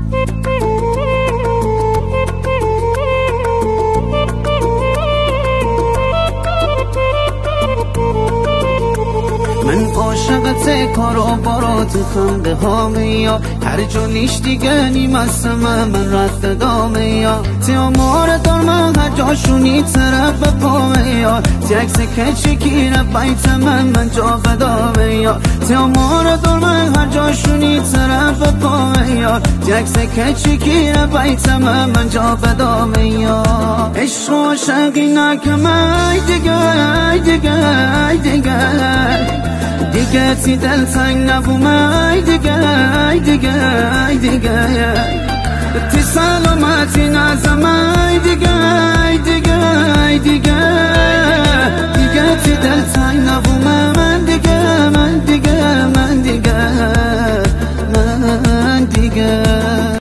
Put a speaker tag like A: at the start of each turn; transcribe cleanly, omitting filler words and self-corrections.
A: من عاشقت کارو بارات خنده هامه یا هر جا نیش دیگه نیمست من رفت دامه یا تی امار دار من هر جاشونی طرف پامه یا تی اکس کچی کیره بیت من جا بدامه یا تی امار دار من هر جاشونی طرف پامه یا تی اکس کچی کیره بیت من جا بدامه یا عشق و عاشقی نکم ای دیگر دیگه تی دل تنگ نبوم ای دیگه تی سلامتی نزم